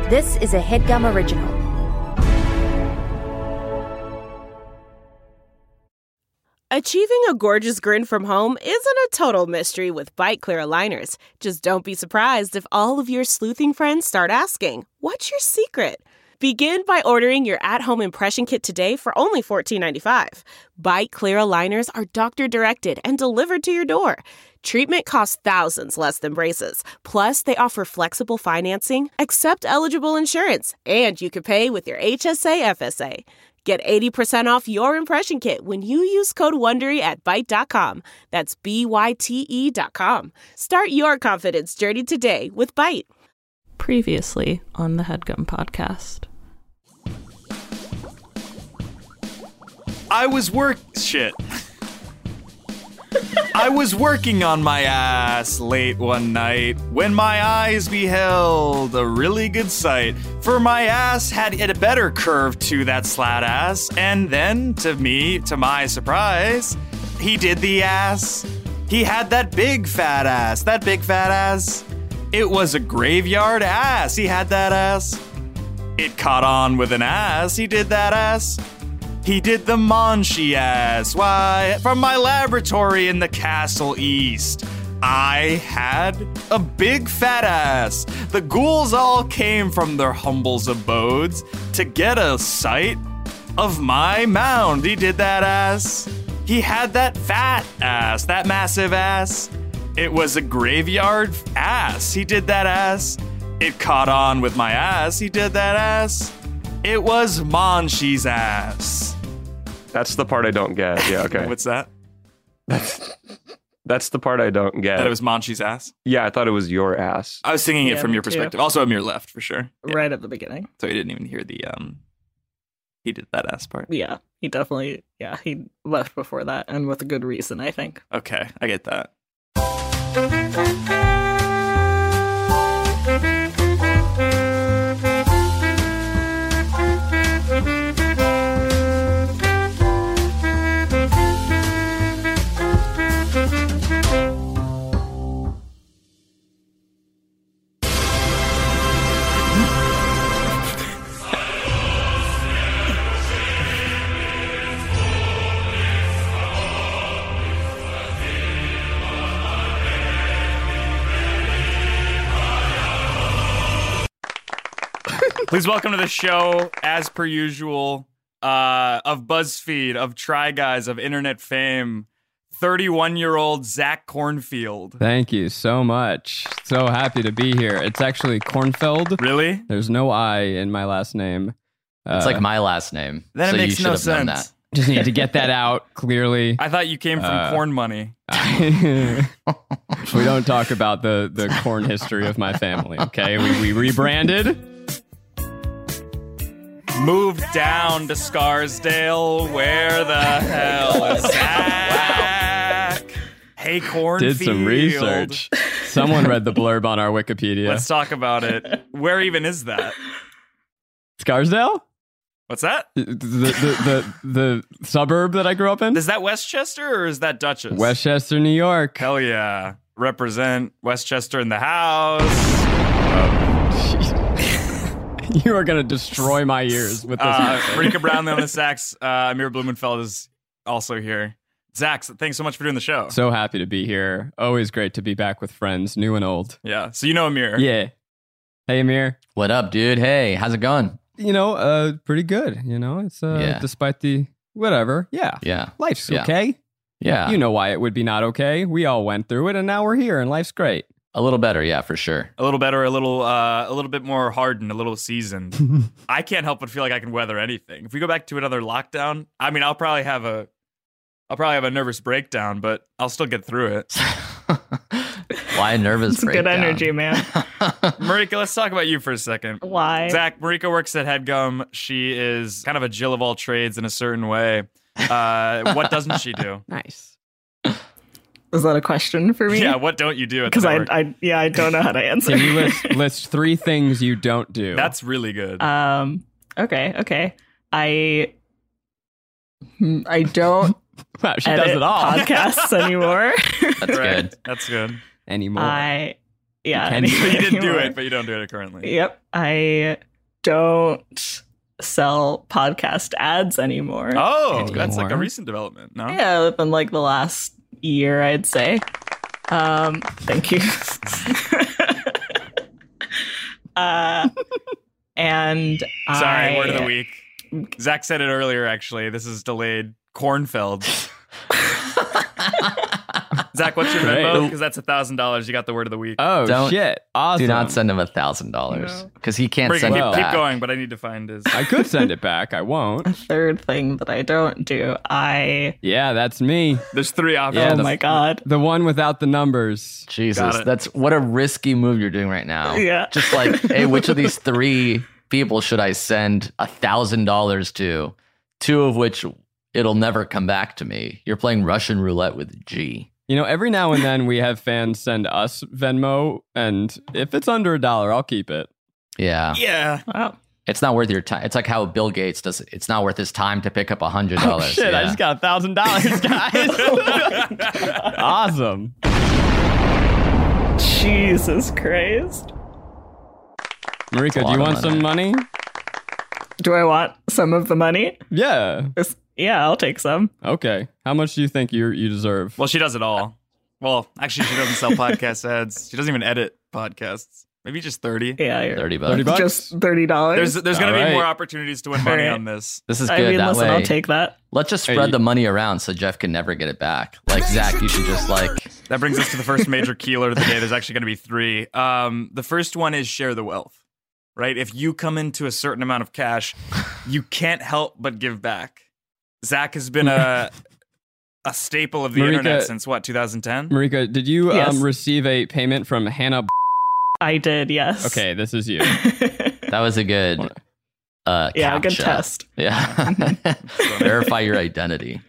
This is a HeadGum original. Achieving a gorgeous grin from home isn't a total mystery with Byte Clear aligners. Just don't be surprised if all of your sleuthing friends start asking, "What's your secret?" Begin by ordering your at-home impression kit today for only $14.95. Byte Clear aligners are doctor-directed and delivered to your door. Treatment costs thousands less than braces. Plus, they offer flexible financing, accept eligible insurance, and you can pay with your HSA FSA. Get 80% off your impression kit when you use code WONDERY at Byte.com. That's BYTE.com. Start your confidence journey today with Byte. Previously on the HeadGum podcast. I was working on my ass late one night when my eyes beheld a really good sight. For my ass had a better curve to that slat ass, and then to my surprise, he did the ass. He had that big fat ass. It was a graveyard ass. He had that ass. It caught on with an ass. He did that ass. He did the Monshi ass. Why? From my laboratory in the Castle East, I had a big fat ass. The ghouls all came from their humble abodes to get a sight of my mound. He did that ass. He had that fat ass, that massive ass. It was a graveyard ass. He did that ass. It caught on with my ass. He did that ass. It was Monshi's ass. That's the part I don't get. Yeah, okay. What's that? That's the part I don't get. That it was Monshi's ass? Yeah, I thought it was your ass. I was singing it from me your too. perspective. Also, I'm your left, for sure. Yeah. Right at the beginning. So he didn't even hear the, he did that ass part. Yeah, he definitely, he left before that, and with a good reason, I think. Okay, I get that. Please welcome to the show, as per usual, of BuzzFeed, of Try Guys, of internet fame, 31-year-old Zach Cornfield. Thank you so much. So happy to be here. It's actually Cornfeld. Really? There's no I in my last name. It's like my last name. Then so it makes you no should have known sense. that. Just need to get that out clearly. I thought you came from Corn Money. We don't talk about the corn history of my family, okay? We rebranded. Moved down to Scarsdale. Where the hell is Zach? Wow. Hey, Cornfield. Did some research. Someone read the blurb on our Wikipedia. Let's talk about it. Where even is that? Scarsdale? What's that? The suburb that I grew up in? Is that Westchester or is that Dutchess? Westchester, New York. Hell yeah. Represent Westchester in the house. You are going to destroy my ears with this. Rika Brownlee on the sax. Amir Blumenfeld is also here. Zach, thanks so much for doing the show. So happy to be here. Always great to be back with friends, new and old. Yeah. So you know Amir. Yeah. Hey, Amir. What up, dude? Hey, how's it going? You know, pretty good. You know, it's despite the whatever. Yeah. Yeah. Life's okay. Yeah. You know why it would be not okay. We all went through it, and now we're here, and life's great. A little better, yeah, for sure. A little better, a little bit more hardened, a little seasoned. I can't help but feel like I can weather anything. If we go back to another lockdown, I mean, I'll probably have a nervous breakdown, but I'll still get through it. Why a nervous breakdown? Good energy, man. Marika, let's talk about you for a second. Why? Zach, Marika works at HeadGum. She is kind of a Jill of all trades in a certain way. What doesn't she do? Nice. Is that a question for me? Yeah, what don't you do? Because I don't know how to answer. Can you list 3 things you don't do? That's really good. Okay. I don't wow, she edit does it all. podcasts anymore. That's good. That's good. Anymore. I Yeah. You So you didn't do anymore. it, but you don't do it currently. Yep. I don't sell podcast ads anymore. Oh, that's like a Anymore? recent development. No. Yeah, within like the last year, I'd say. Thank you. And Sorry, word of the week. Zach said it earlier, actually. This is delayed. Cornfeld. Zach, what's your Great. Venmo? Because that's $1,000. You got the word of the week. Oh, Don't- shit. Awesome. Do not send him $1,000 because he can't Bring it. send Keep, it keep back. going, but I need to find his. I could send it back. I won't. a third thing that I don't do. Yeah, that's me. There's 3 options. Yeah, Oh my God. The one without the numbers. Jesus, Got it. that's what a risky move you're doing right now. Yeah. Just like, hey, which of these 3 people should I send $1,000 to? 2 of which it'll never come back to me. You're playing Russian roulette with G. You know, every now and then we have fans send us Venmo, and if it's under $1, I'll keep it. Yeah. Yeah. Wow. It's not worth your time. It's like how Bill Gates does. It's not worth his time to pick up $100. Oh, shit, I Yeah. just got $1,000, guys. Awesome. Jesus Christ. Marika, a do you lot want of some money? Do I want some of the money? Yeah. Yeah, I'll take some. Okay. How much do you think you deserve? Well, she does it all. Well, actually, she doesn't sell podcast ads. She doesn't even edit podcasts. Maybe just 30. Yeah, you're $30. 30 bucks? just $30. There's going to be All right. more opportunities to win money All right. on this. This is I good. mean, That listen, way, I'll take that. let's just Hey, spread you- the money around so Jeff can never get it back. Like Zach, you should just like. That brings us to the first major keeler of the day. There's actually going to be 3. The first one is share the wealth, right? If you come into a certain amount of cash, you can't help but give back. Zach has been a staple of the Marika- internet since what, 2010? Marika, did you Yes. receive a payment from Hannah? I did, yes. Okay, this is you. That was a good. Yeah, a good captcha. test. Yeah. Verify your identity.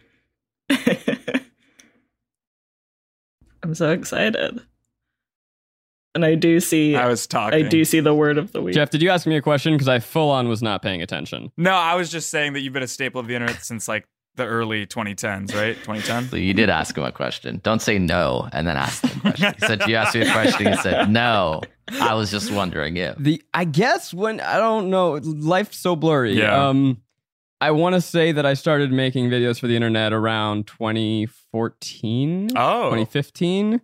I'm so excited. And I do see I was talking. I do see the word of the week. Jeff, did you ask me a question? Because I full on was not paying attention. No, I was just saying that you've been a staple of the internet since like the early 2010s, right? 2010? So you did ask him a question. Don't say no and then ask him a question. He said, you asked me a question. He said, no. I was just wondering if. I guess when I don't know, life's so blurry. Yeah. I want to say that I started making videos for the internet around 2014, Oh. 2015,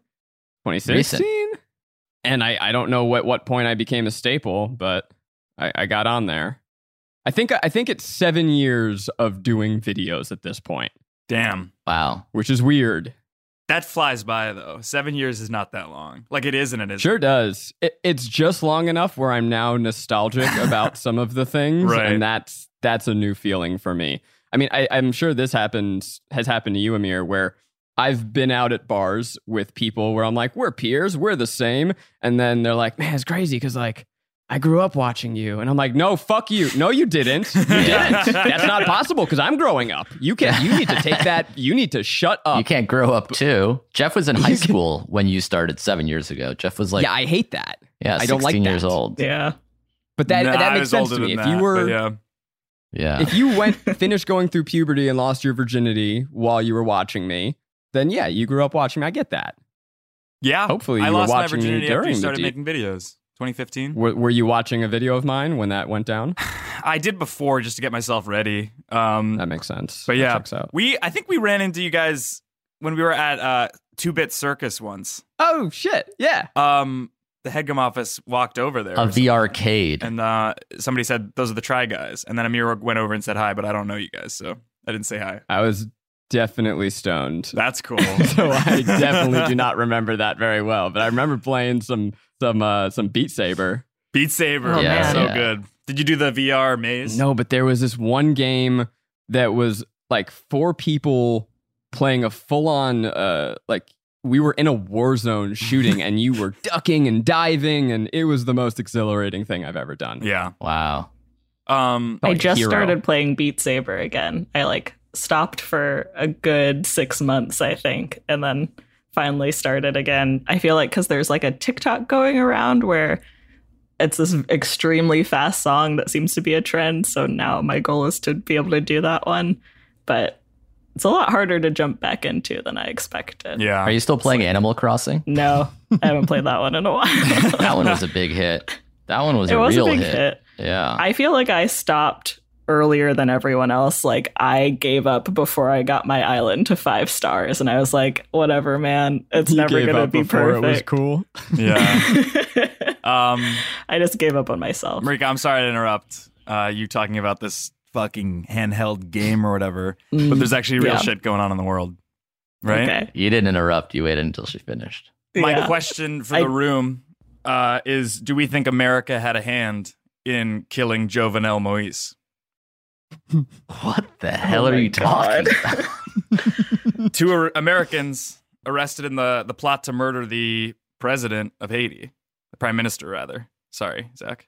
2016. And I don't know what point I became a staple, but I got on there. I think it's 7 years of doing videos at this point, Damn. Wow. which is weird. That flies by, though. 7 years is not that long. Like, it is and it isn't. Sure does. It's just long enough where I'm now nostalgic about some of the things, Right. and that's a new feeling for me. I mean, I'm sure this has happened to you, Amir, where I've been out at bars with people where I'm like, we're peers, we're the same, and then they're like, man, it's crazy because like I grew up watching you, and I'm like, no, fuck you, no, you didn't, you didn't. That's not possible because I'm growing up. You need to take that. You need to shut up. You can't grow up too. Jeff was in high school when you started 7 years ago. Jeff was like, yeah, I hate that. yeah, I don't like 16 years that. old. Yeah. But that Nah, I makes was sense older to me. than If you that, were but yeah. Yeah. if you finished going through puberty and lost your virginity while you were watching me, then yeah, you grew up watching me. I get that. Yeah. Hopefully I you were lost my watching me virginity after during you the started deep- making videos. 2015. Were you watching a video of mine when that went down? I did before just to get myself ready. That makes sense. But That yeah, checks out. I think we ran into you guys when we were at 2-Bit Circus once. Oh shit! Yeah. The headgum office walked over there. Of the arcade. And somebody said, those are the Try Guys. And then Amir went over and said hi, but I don't know you guys, so I didn't say hi. I was definitely stoned. That's cool. So I definitely do not remember that very well. But I remember playing some Beat Saber. Beat Saber. Oh, man. So Yeah. good. Did you do the VR maze? No, but there was this one game that was like 4 people playing a full-on like we were in a war zone shooting and you were ducking and diving and it was the most exhilarating thing I've ever done. Yeah. Wow. I Like a just hero. started playing Beat Saber again. I like stopped for a good 6 months, I think, and then finally started again. I feel like because there's like a TikTok going around where it's this extremely fast song that seems to be a trend. So now my goal is to be able to do that one. But It's a lot harder to jump back into than I expected. Yeah. Are you still playing Animal Crossing? No, I haven't played that one in a while. That one was a big hit. That one was It a was a real big hit. hit. Yeah. I feel like I stopped earlier than everyone else. Like, I gave up before I got my island to 5 stars, and I was like, whatever, man. It's never going to be perfect. It was cool. Yeah. I just gave up on myself. Marika, I'm sorry to interrupt you talking about this fucking handheld game or whatever, but there's actually real Yeah. shit going on in the world, right? Okay. You didn't interrupt. You waited until she finished. My Yeah. question for the room is, do we think America had a hand in killing Jovenel Moise? What the hell are my you talking God. about? 2 Americans arrested in the plot to murder the president of Haiti, the prime minister, rather. Sorry, Zach.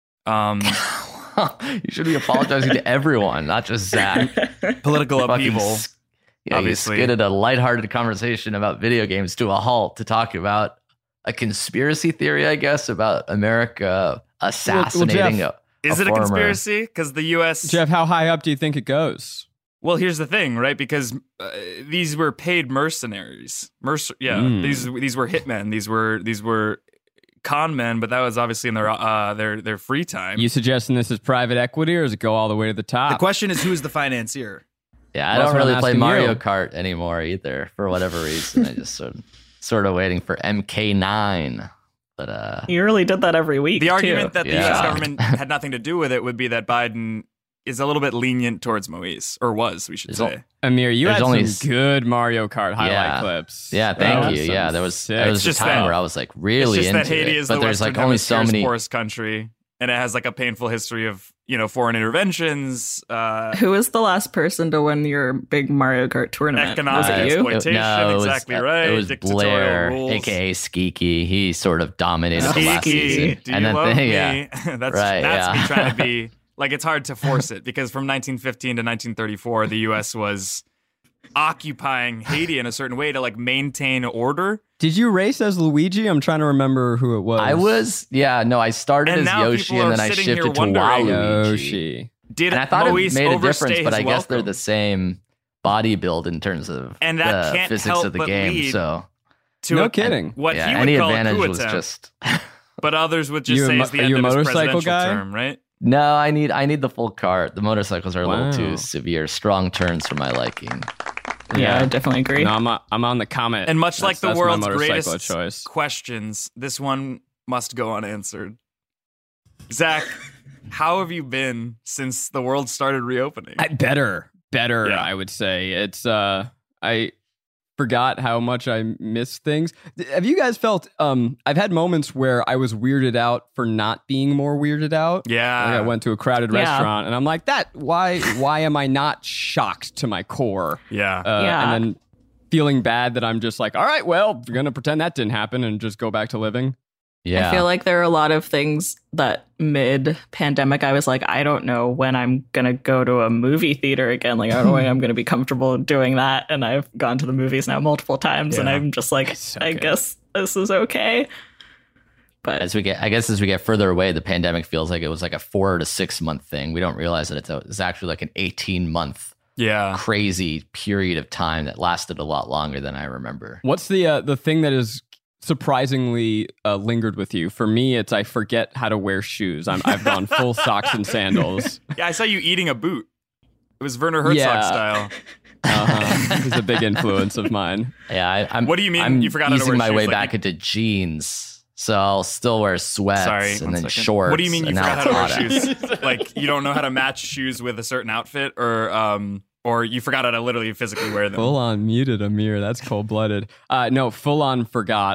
You should be apologizing to everyone, not just Zach. Political Fucking upheaval. Yeah, obviously. you skidded a lighthearted conversation about video games to a halt to talk about a conspiracy theory, I guess, about America assassinating Jeff, Is it a former- conspiracy? Because the U.S. Jeff, how high up do you think it goes? Well, here's the thing, right? Because these were paid mercenaries. These were hitmen. These were con men, but that was obviously in their free time. You suggesting this is private equity, or does it go all the way to the top? The question is, who's the financier? Yeah, I Well, don't that's what really I'm play asking Mario you. Kart anymore either, for whatever reason. I just sort of waiting for MK9. But You really did that every week. The too. argument that the Yeah. U.S. government had nothing to do with it would be that Biden is a little bit lenient towards Moise, or was, we should There's say. Amir, you There's had only some good Mario Kart highlight Yeah. clips. yeah, That thank was you. some Yeah, there was sick a just time that- where I was like really it's just into that Haiti it, is but the there's Western like only so Hemisphere's many. poorest country, and it has like a painful history of foreign interventions, Who was the last person to win your big Mario Kart tournament? economic Was it you? exploitation. No, it was, exactly right. It was Dictatorial Blair, rules. aka Skeeky. He sort of dominated the last Skeeky, season, do you love me? yeah, that's Right, that's yeah. me trying to be like, it's hard to force it because from 1915 to 1934, the U.S. was occupying Haiti in a certain way to like maintain order. Did you race as Luigi? I'm trying to remember who it was. I was, I started And as now Yoshi people and are then I sitting shifted here to wondering- Waluigi. Yoshi. Did And I thought Moise it made a overstay difference, but his I guess they're welcome? the same body build in terms of And that the can't physics help of the but game. lead So to No a- kidding. what yeah, he would any call advantage a coup was attempt, just but others would just You a say mo- it's the are end you a of his motorcycle presidential guy? term, right? no. I need the full cart. The motorcycles are a little Wow. too severe. Strong turns for my liking. Yeah, I definitely agree. No, I'm on the Comet. And much like the That's my world's motorcycle greatest choice. questions, this one must go unanswered. Zach, how have you been since the world started reopening? Better, Yeah. I would say. It's I forgot how much I miss things. Have you guys felt I've had moments where I was weirded out for not being more weirded out. Yeah. Like I went to a crowded Yeah. restaurant and I'm like, why am I not shocked to my core? Yeah. Yeah. And then feeling bad that I'm just like, all right, well, we're gonna pretend that didn't happen and just go back to living. Yeah, I feel like there are a lot of things that mid-pandemic I was like, I don't know when I'm going to go to a movie theater again. Like, I don't know when I'm going to be comfortable doing that. And I've gone to the movies now multiple times and Yeah. I'm just like, It's I okay. guess this is okay. But as we get further away, the pandemic feels like it was like a 4 to 6 month thing. We don't realize that it's actually like an 18-month Yeah. crazy period of time that lasted a lot longer than I remember. What's the thing that is surprisingly lingered with you? For me, it's I forget how to wear shoes. I've gone full socks and sandals. Yeah, I saw you eating a boot. It was Werner Herzog Yeah. style. He's a big influence of mine. Yeah, I'm. What do you mean I'm you forgot how to easing wear my shoes? way Like back you- into jeans, so I'll still wear sweats Sorry, and one then second. shorts. What do you mean you and now forgot how it's to wear hot out. shoes? Like you don't know how to match shoes with a certain outfit, or you forgot how to literally physically wear them? Full on muted Amir. That's cold blooded. No, full on forgot.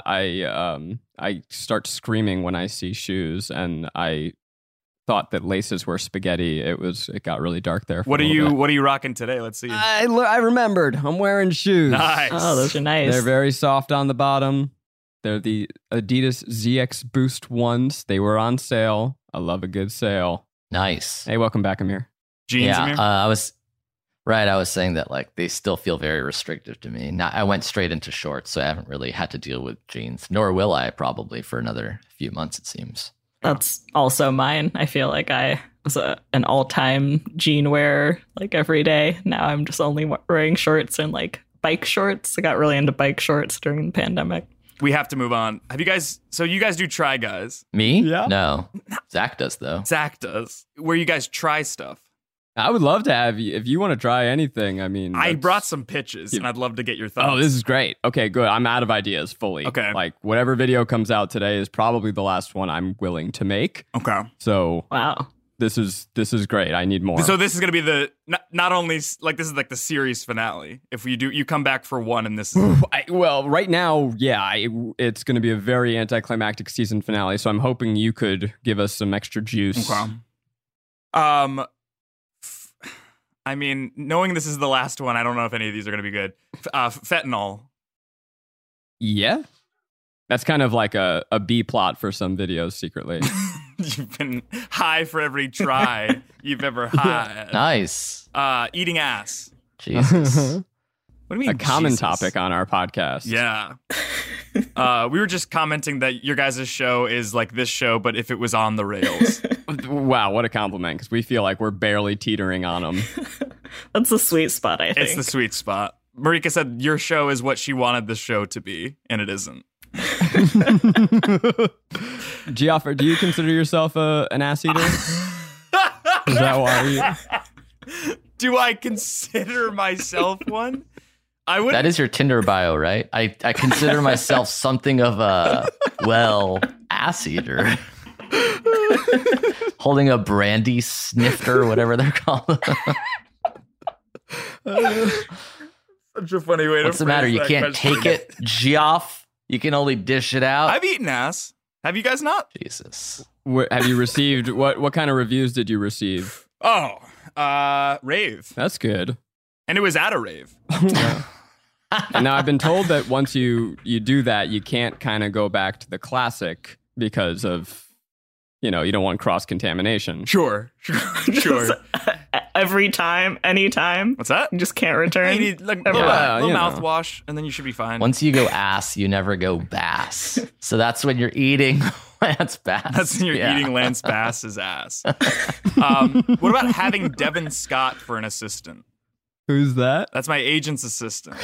I start screaming when I see shoes, and I thought that laces were spaghetti. It got really dark there. For What a are little you bit. What are you rocking today? Let's see. I remembered. I'm wearing shoes. Nice. oh, those are nice. They're very soft on the bottom. They're the Adidas ZX Boost ones. They were on sale. I love a good sale. Nice. Hey, welcome back, Amir. Jeans, Yeah, Amir? I was right. I was saying that like they still feel very restrictive to me. Now I went straight into shorts, so I haven't really had to deal with jeans. Nor will I probably for another few months. It seems. That's also mine. I feel like I was an all-time jean wearer, like every day. Now I'm just only wearing shorts and like bike shorts. I got really into bike shorts during the pandemic. We have to move on. Have you guys? So you guys do Try Guys? Me? Yeah. No. Zach does, though. Zach does. Where you guys try stuff. I would love to have you if you want to try anything. I mean, I that's- brought some pitches, and I'd love to get your thoughts. Oh, this is great. Okay, good. I'm out of ideas fully. Okay. Like whatever video comes out today is probably the last one I'm willing to make. okay. So Wow. this is great. I need more. So this is gonna be the not only like this is like the series finale. If you come back for one, and this is well, right now, yeah, it's going to be a very anticlimactic season finale. So I'm hoping you could give us some extra juice. okay. I mean, knowing this is the last one, I don't know if any of these are gonna be good. Fentanyl. Yeah, that's kind of like a B plot for some videos secretly. You've been high for every try you've ever had. Nice. Eating ass. Jesus. What do you mean? A common Jesus? topic on our podcast. Yeah. We were just commenting that your guys' show is like this show, but if it was on the rails. Wow, what a compliment! Because we feel like we're barely teetering on them. That's the sweet spot, I think. It's the sweet spot. Marika said your show is what she wanted the show to be, and it isn't. Geoffrey, do you consider yourself an ass eater? Is that why? Do I consider myself one? I would. That is your Tinder bio, right? I consider myself something of a, well, ass eater. Holding a brandy snifter, whatever they're called. Such a funny way to What's the matter? phrase You that can't question. take it, Geoff? You can only dish it out? I've eaten ass. Have you guys not? Jesus. Have you received what kind of reviews did you receive? Oh, rave. That's good. And it was at a rave. And now I've been told that once you do that, you can't kind of go back to the classic because of, you don't want cross contamination. Sure. Every time, anytime. What's that? You just can't return. You need like, Ever. little you know. mouthwash, and then you should be fine. Once you go ass, you never go bass. So that's when you're eating Lance Bass. That's when you're Yeah. eating Lance Bass's ass. What about having Devin Scott for an assistant? Who's that? That's my agent's assistant.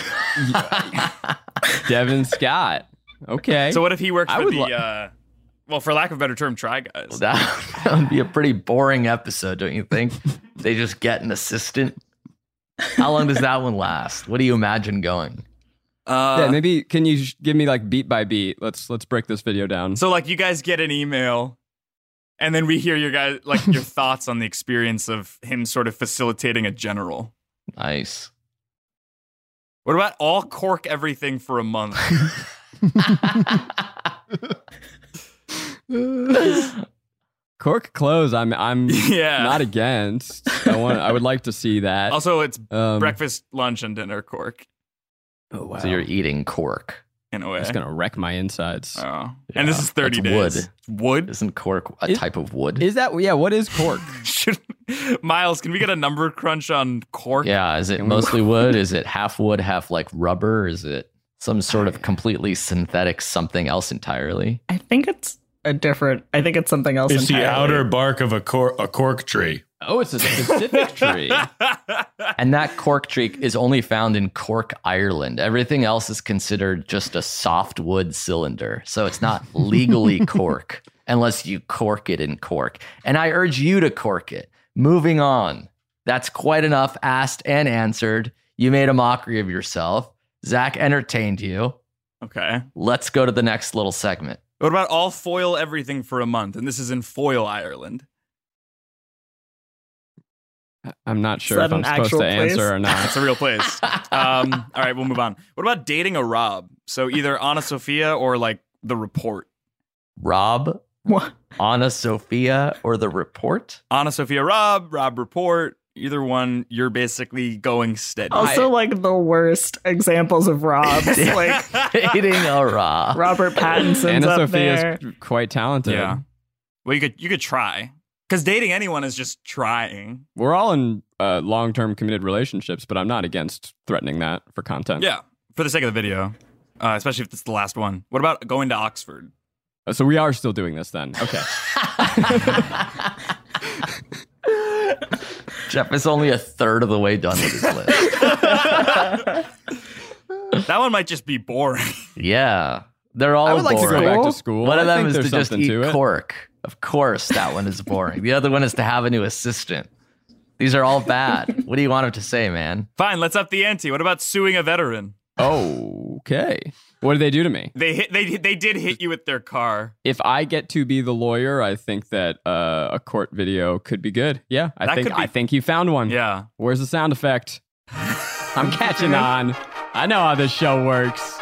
Devin Scott. Okay. So what if he worked I for would the, well, for lack of a better term, Try Guys? That would be a pretty boring episode, don't you think? They just get an assistant. How long does that one last? What do you imagine going? yeah, maybe can you give me like beat by beat? Let's break this video down. So like you guys get an email, and then we hear your guys like your thoughts on the experience of him sort of facilitating a general. Nice. What about all cork everything for a month? Cork close. I'm Yeah. not against. I would like to see that. Also, it's Um, breakfast, lunch, and dinner cork Oh wow. So you're eating cork. in a way. It's gonna wreck my insides. Oh. And this is 30 That's days. wood. Wood? Isn't cork a It- type of wood? Is that what is cork? Miles, can we get a number crunch on cork? Yeah, is it Can we- mostly wood? Is it half wood, half like rubber? Is it some sort of completely synthetic something else entirely? I think it's something else. It's the entirely. outer bark of a cork tree. Oh, it's a specific tree. And that cork tree is only found in Cork, Ireland. Everything else is considered just a soft wood cylinder. So it's not legally cork unless you cork it in cork. And I urge you to cork it. Moving on. That's quite enough asked and answered. You made a mockery of yourself. Zach entertained you. Okay. Let's go to the next little segment. What about all foil everything for a month? And this is in Foyle, Ireland. I'm not sure that if I'm an supposed actual to place? answer or not. That's a real place. All right, we'll move on. What about dating a Rob? So either Anna Sophia or like The Report. Rob, What? Anna Sophia, or The Report? Anna Sophia Rob, Rob Report. Either one, you're basically going steady. Also, like the worst examples of Robs, like Dating a Rob. Robert Pattinson's Anna up Sophia there. is quite talented. Yeah. Well, you could try. Because dating anyone is just trying. We're all in long-term committed relationships, but I'm not against threatening that for content. Yeah, for the sake of the video. Especially if it's the last one. What about going to Oxford? So we are still doing this then. Okay. Jeff is only a third of the way done with his list. That one might just be boring. Yeah. They're all I would like to boring. go back to school. One of I them think is there's to just something eat to it. cork. Of course, that one is boring. The other one is to have a new assistant. These are all bad. What do you want him to say, man? Fine, let's up the ante. What about suing a veteran? Okay. What did they do to me? They did hit you with their car. If I get to be the lawyer, I think that a court video could be good. Yeah, I think you found one. Yeah. Where's the sound effect? I'm catching on. I know how this show works.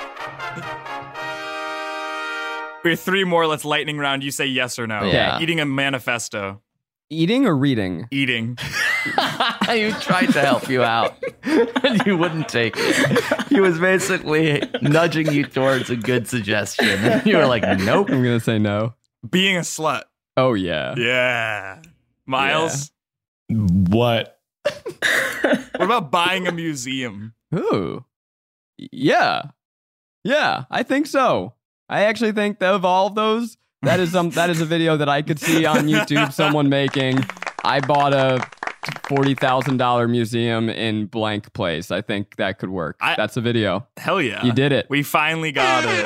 We have 3 more. Let's lightning round. You say yes or no. Yeah. Eating a manifesto. Eating or reading? Eating. You tried to help you out, and you wouldn't take it. He was basically nudging you towards a good suggestion. And you were like, nope. I'm gonna say no. Being a slut. Oh yeah. Yeah. Miles. What? What about buying a museum? Ooh. Yeah. Yeah, I think so. I actually think that of all of those, that is a video that I could see on YouTube, someone making. I bought a $40,000 museum in blank place. I think that could work. That's a video. Hell yeah. You did it. We finally got it.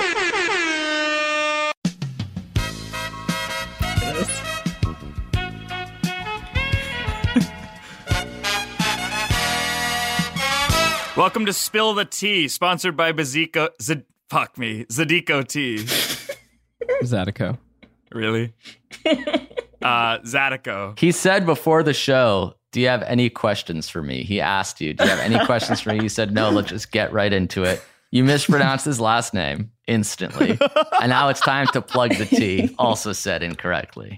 Welcome to Spill the Tea, sponsored by Zydeco Tea. Zydeco. Really? Zydeco. He said before the show, do you have any questions for me? He asked you, do you have any questions for me? You said, no, let's just get right into it. You mispronounced his last name instantly. And now it's time to plug the tea, also said incorrectly.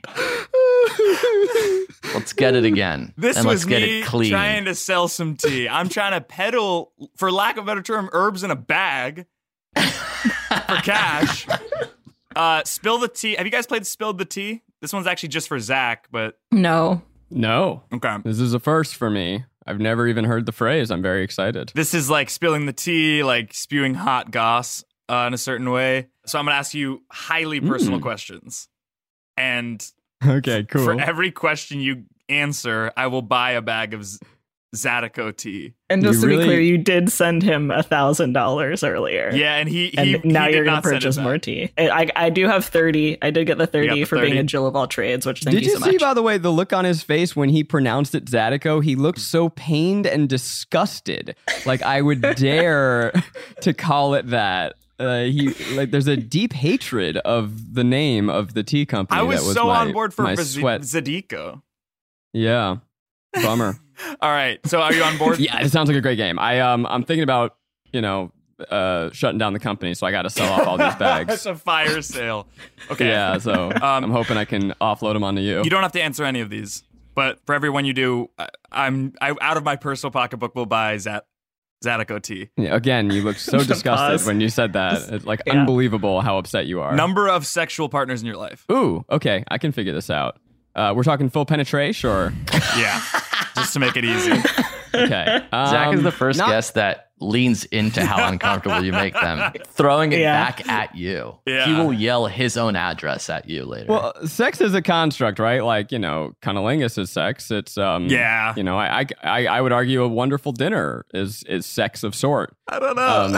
Let's get it again. This and let's was get me it clean. trying to sell some tea. I'm trying to peddle, for lack of a better term, herbs in a bag for cash. Spill the Tea. Have you guys played Spill the Tea? This one's actually just for Zach, but... No. No. Okay. This is a first for me. I've never even heard the phrase. I'm very excited. This is like spilling the tea, like spewing hot goss in a certain way. So I'm going to ask you highly personal questions. And Okay, cool. for every question you answer, I will buy a bag of Zydeco tea. And just You to really- be clear, you did send him $1,000 earlier. Yeah, and he Now he you're did going not to send it purchase back. more tea. I do have 30. I did get the 30 the for being 30? a Jill of all trades, which thank Did you you so see, much. by the way, the look on his face when he pronounced it Zydeco? He looked so pained and disgusted. Like I would dare to call it that. There's a deep hatred of the name of the tea company. I was that was so my, on board for my sweat. Zydeco. Yeah, bummer. All right, so are you on board? Yeah, it sounds like a great game. I'm thinking about shutting down the company, so I got to sell off all these It's bags. a fire sale. Okay. Yeah, so I'm hoping I can offload them onto you. You don't have to answer any of these, but for every one you do, I out of my personal pocketbook will buy Zydeco tea. Yeah, again, you looked so disgusted Pause. when you said that. It's like Yeah. unbelievable how upset you are. Number of sexual partners in your life. Ooh, okay, I can figure this out. We're talking full penetration, or Yeah, just to make it easy. okay. Zach is the first not- guest that leans into how uncomfortable you make them, throwing it Yeah. back at you. Yeah. He will yell his own address at you later. Well, sex is a construct, right? Like cunnilingus is sex. It's Yeah. I would argue a wonderful dinner is sex of sort. I don't know.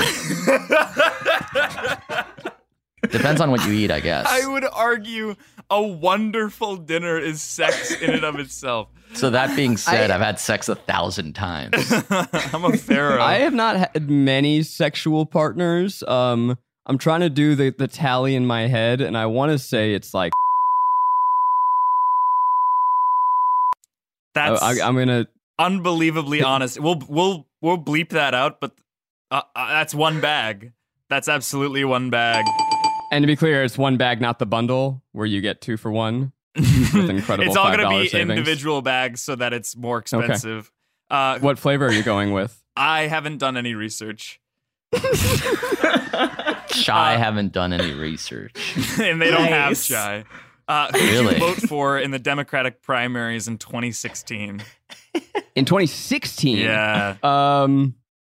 Depends on what you eat, I guess. I would argue a wonderful dinner is sex in and of itself. So that being said, I've had sex 1,000 times. I'm a pharaoh. I have not had many sexual partners. I'm trying to do the tally in my head, and I want to say it's like That's I'm gonna. unbelievably honest. We'll bleep that out, but that's one bag. That's absolutely one bag. And to be clear, it's one bag, not the bundle, where you get 2 for 1 with incredible It's all $5 going to be savings. individual bags so that it's more expensive. What flavor are you going with? I haven't done any research, Chai haven't done any research. and they don't have Nice. chai. Who did Really? you vote for in the Democratic primaries in 2016? In 2016. Yeah.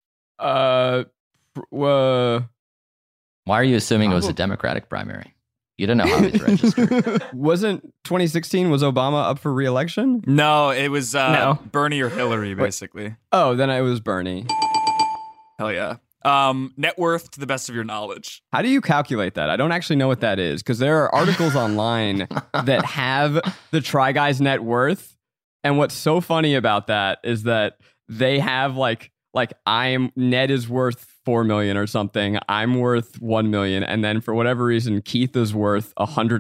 Why are you assuming it was a Democratic primary? You don't know how he's registered. Wasn't 2016, was Obama up for re-election? No, it was No. Bernie or Hillary, basically. Oh, then it was Bernie. Hell yeah. Net worth to the best of your knowledge. How do you calculate that? I don't actually know what that is because there are articles online that have the Try Guys net worth. And what's so funny about that is that they have like Ned is worth 4 million or something. I'm worth 1 million. And then for whatever reason, Keith is worth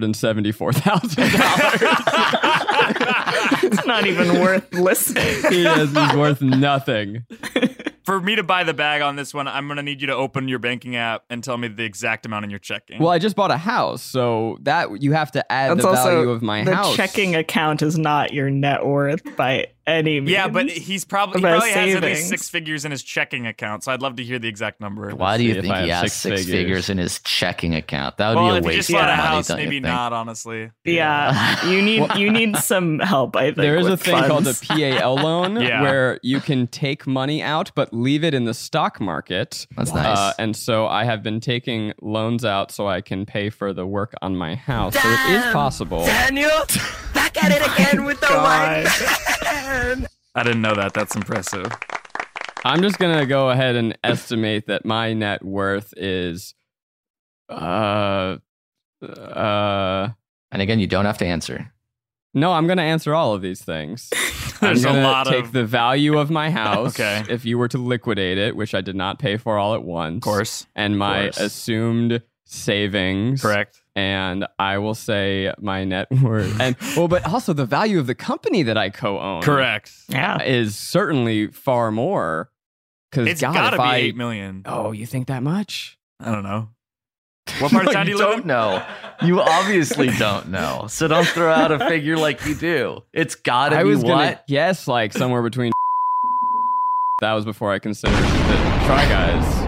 $174,000. It's not even worth listening. He's worth nothing. For me to buy the bag on this one, I'm going to need you to open your banking app and tell me the exact amount in your checking. Well, I just bought a house, so that you have to add That's the also value of my the house. checking account is not your net worth by any means. Yeah, but he probably About has at least savings. 6 figures in his checking account, so I'd love to hear the exact number. Why do you see if think I he have has 6 six figures in his checking account? That would Well, be if a you waste just bought of a money, house, don't you maybe think? not, honestly. Yeah, you need some help. I think There is a with thing called a funds. PAL loan Yeah. where you can take money out but leave it in the stock market. That's nice. And so I have been taking loans out so I can pay for the work on my house. So it is possible. Daniel, back at it again with the God. white. I didn't know that. That's impressive. I'm just going to go ahead and estimate that my net worth is And again, you don't have to answer. no, I'm going to answer all of these things. I'm There's a going lot to take of... the value of my house Okay. if you were to liquidate it, which I did not pay for all at once. Of course. And my course. assumed savings. Correct. And I will say my net worth. And but also the value of the company that I co-own. Correct. Yeah, Is certainly far more. Because It's God, got to if be I 8 million. oh, you think that much? I don't know. What part of town do you live don't in? know. You obviously don't know. So don't throw out a figure like you do. It's got to I be was gonna what? guess like somewhere between. That was before I considered the Try Guys.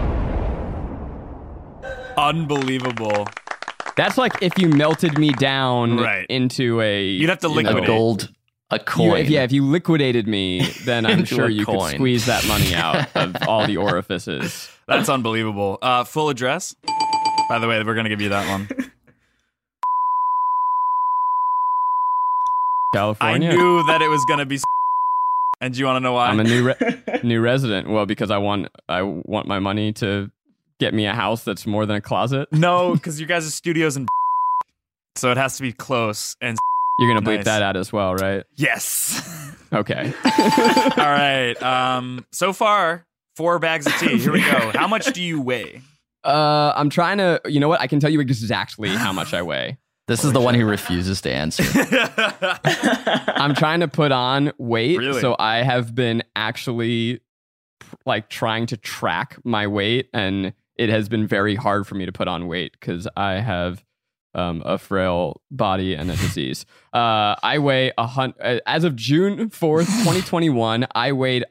Unbelievable. That's like if you melted me down Right. into a. You'd have to you liquidate. A gold, a coin. If you liquidated me, then I'm Into sure a you could coin. squeeze that money out of all the orifices. That's unbelievable. Full address? By the way, we're going to give you that one. California. I knew that it was going to be and do you want to know why? I'm a new resident. Well, because I want my money to get me a house that's more than a closet. No, because you guys are studios and so it has to be close. And You're gonna bleep Nice. that out as well, right? yes. Okay. All right. So far, 4 bags of tea. Here we go. How much do you weigh? I'm trying to. You know what? I can tell you exactly how much I weigh. This is the one who refuses to answer. I'm trying to put on weight, Really? so I have been actually like trying to track my weight, and it has been very hard for me to put on weight because I have a frail body and a disease. I weigh as of June 4th, 2021. I weighed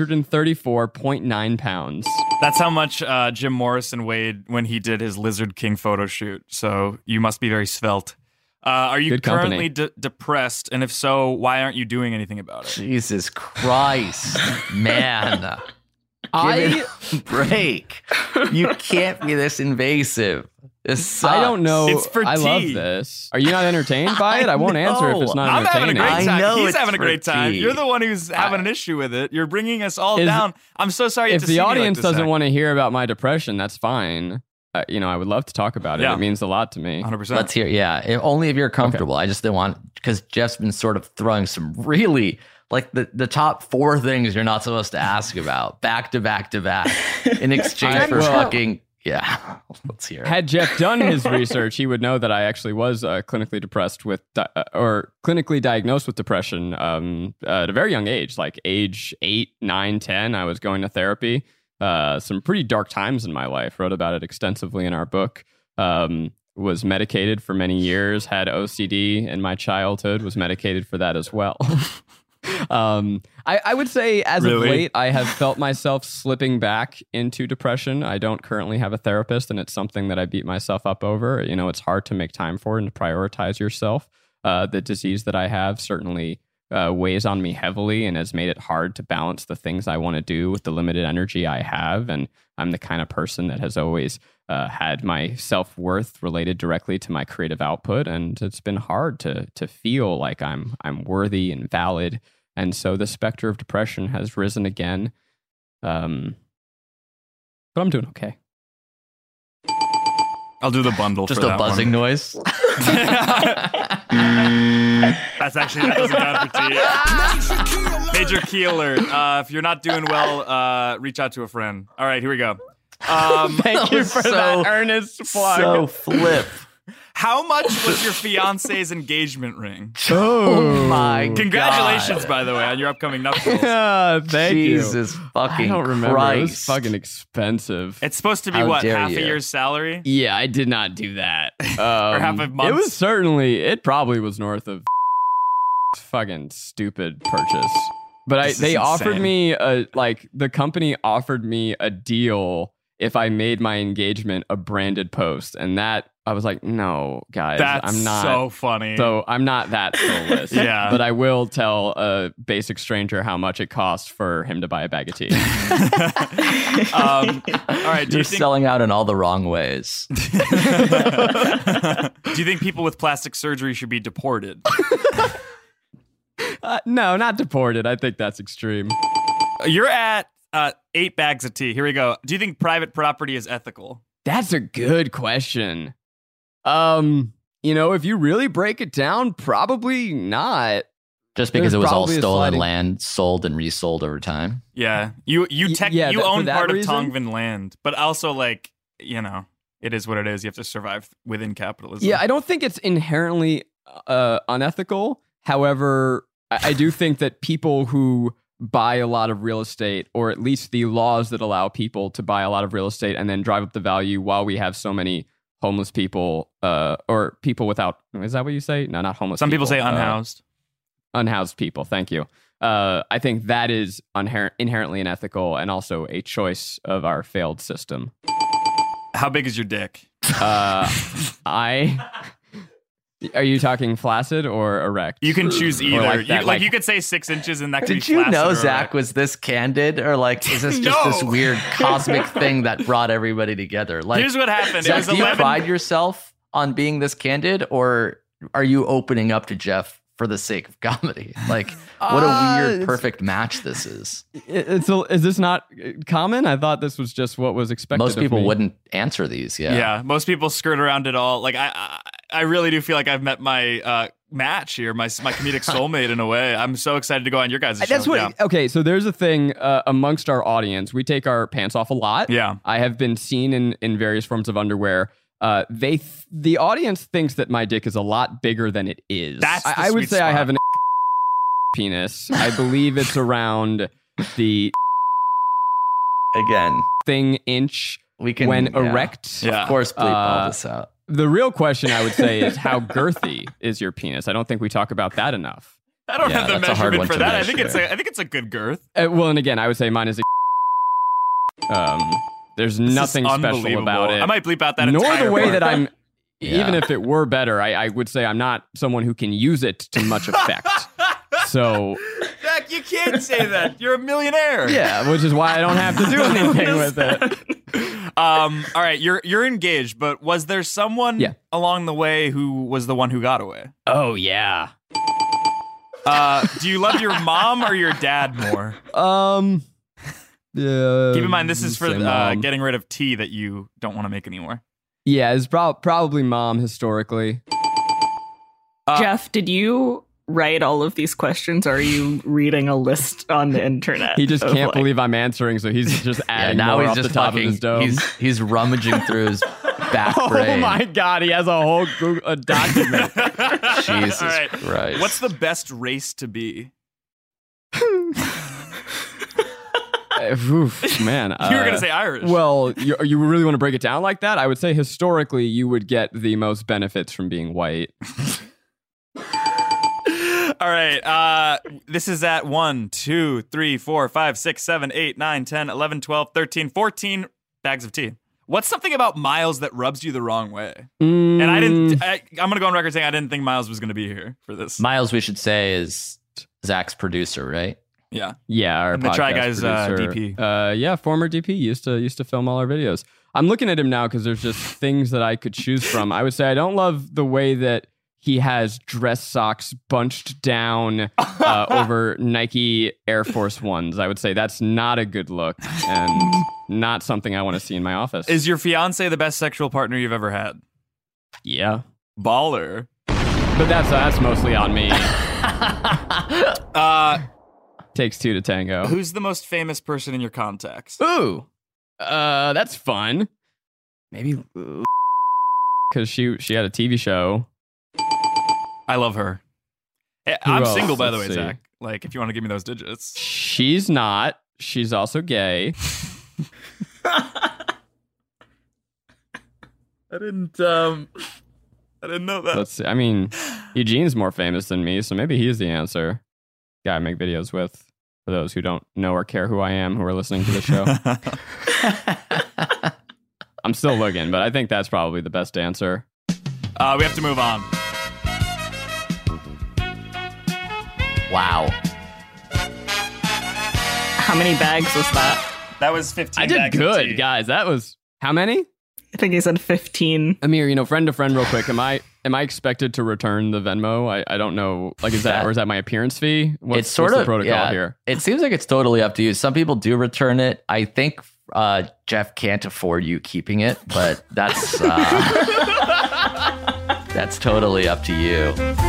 134.9 pounds. That's how much Jim Morrison weighed when he did his Lizard King photo shoot. So you must be very svelte. Are you Good company. currently depressed? And if so, why aren't you doing anything about it? Jesus Christ, man. Give it a break. You can't be this invasive. This sucks. I don't know. It's for I love tea. this. Are you not entertained by it? I won't answer if it's not I'm having a entertaining. great I time. know He's it's having a for great time. tea. You're the one who's having an issue with it. You're bringing us all Is- down. I'm so sorry. If to the see me like audience this, doesn't Zach. want to hear about my depression, that's fine. I would love to talk about it. Yeah. It means a lot to me. 100%. Let's hear. Yeah, only if you're comfortable. I just didn't want, because Jeff's been sort of throwing some really like the top 4 things you're not supposed to ask about back to back to back in exchange for Well- fucking. Yeah, let's hear it. Had Jeff done his research, he would know that I actually was clinically depressed with, or clinically diagnosed with depression at a very young age, like age 8, 9, 10. I was going to therapy. Some pretty dark times in my life. Wrote about it extensively in our book. Was medicated for many years. Had OCD in my childhood. Was medicated for that as well. I would say as of Really? late, I have felt myself slipping back into depression. I don't currently have a therapist, and it's something that I beat myself up over. It's hard to make time for and to prioritize yourself. The disease that I have certainly weighs on me heavily and has made it hard to balance the things I want to do with the limited energy I have. And I'm the kind of person that has always had my self-worth related directly to my creative output, and it's been hard to feel like I'm worthy and valid. And so the specter of depression has risen again. But I'm doing okay. I'll do the bundle. Just for a that buzzing one. noise. That doesn't count for T. Major key alert. If you're not doing well, reach out to a friend. All right, here we go. Thank you for that earnest plug. So flip. How much was your fiance's engagement ring? Oh my Congratulations, God. by the way, on your upcoming nuptials. Thank you. Jesus fucking I don't remember. Christ. It was fucking expensive. It's supposed to be How what, dare half you. a year's salary? Yeah, I did not do that. Or half a month? It probably was north of fucking stupid purchase. But This is they offered insane. me the company offered me a deal if I made my engagement a branded post, and that I was like, no, guys, That's I'm not. so funny. So I'm not that soulless. Yeah. But I will tell a basic stranger how much it costs for him to buy a bag of tea. All right, do You're you think selling out in all the wrong ways. do you think people with plastic surgery should be deported? No, not deported. I think that's extreme. You're at 8 bags of tea. Here we go. Do you think private property is ethical? That's a good question. If you really break it down, probably not. Just because There's it was all probably a stolen sliding- land, sold and resold over time. Yeah, you yeah, you for own that part reason? of Tongvan land, but also it is what it is. You have to survive within capitalism. Yeah, I don't think it's inherently unethical. However, I do think that people who buy a lot of real estate, or at least the laws that allow people to buy a lot of real estate and then drive up the value while we have so many homeless people or people without, is that what you say? No, not homeless. Some people say people. unhoused. Unhoused people. Thank you. I think that is inherently unethical and also a choice of our failed system. How big is your dick? Are you talking flaccid or erect? You can choose either. that, you could say 6 inches, and that could Did be you flaccid know or Zach erect. was this candid? Or is this just this No. weird cosmic thing that brought everybody together? Here's what happened. It Zach, was do you 11. pride yourself on being this candid, or are you opening up to Jeff for the sake of comedy? What a weird, it's- perfect match this is. Is this not common? I thought this was just what was expected. Most of people me. wouldn't answer these. Yeah, most people skirt around it all. I really do feel like I've met my match here, my comedic soulmate in a way. I'm so excited to go on your guys' show. That's what. Okay, so there's a thing amongst our audience. We take our pants off a lot. Yeah. I have been seen in various forms of underwear. The audience thinks that my dick is a lot bigger than it is. That's the I would sweet say I spot. have an penis. I believe it's around the Again, thing inch we can when yeah. erect. Yeah. Of course, bleep all Uh, this out. The real question I would say is how girthy is your penis? I don't think we talk about that enough. I don't Yeah, have the that's a hard measurement one for to that. measure. I think it's a good girth. Well, and again, I would say mine is there's This is nothing special unbelievable. about it. I might bleep out that Nor entire the way part. that I'm, Yeah. even if it were better, I would say I'm not someone who can use it to much effect. So, Zach, you can't say that. You're a millionaire. yeah, which is why I don't have to do anything with it. All right, you're engaged, but was there someone Yeah. along the way who was the one who got away? Oh, yeah. Do you love your mom or your dad more? Yeah. Keep in mind, this is for say mom. getting rid of tea that you don't want to make anymore. Yeah, it's probably mom historically. Jeff, did you write all of these questions, or are you reading a list on the internet? He just of, can't like- believe I'm answering, so he's just Yeah, adding now more he's off just the top fucking. of his dome. He's rummaging through his back Oh brain. my god, he has a whole Google document. Jesus All right. Christ! What's the best race to be? Oof, man. You were going to say Irish. Well, you really want to break it down like that? I would say historically, you would get the most benefits from being white. All right. This is at 1, 2, 3, 4, 5, 6, 7, 8, 9, 10, 11, 12, 13, 14 bags of tea. What's something about Miles that rubs you the wrong way? And I'm going to go on record saying I didn't think Miles was going to be here for this. Miles, we should say, is Zach's producer, right? Yeah. Yeah, our And the Try podcast Guys producer. DP. Yeah, former DP used to film all our videos. I'm looking at him now because there's just things that I could choose from. I would say I don't love the way that he has dress socks bunched down over Nike Air Force Ones. I would say that's not a good look and not something I want to see in my office. Is your fiance the best sexual partner you've ever had? Yeah, Baller. but that's mostly on me. Takes two to tango. Who's the most famous person in your contacts? Ooh, that's fun. Maybe because she had a TV show. I love her. Who I'm else? single, by the way, Let's see. Zach. Like, if you want to give me those digits. She's not. She's also gay. I didn't know that. Let's see. I mean, Eugene's more famous than me, so maybe he's the answer. Guy I make videos with. For those who don't know or care who I am, who are listening to the show. I'm still looking, but I think that's probably the best answer. We have to move on. Wow. How many bags was that? That was 15 I did bags of tea. good, guys. That was how many? I think he said 15. Amir, friend to friend, real quick. Am I expected to return the Venmo? I don't know. Like, is that or is that my appearance fee? It's sort what's of the protocol yeah, here. It seems like it's totally up to you. Some people do return it. I think Jeff can't afford you keeping it, but that's that's totally up to you.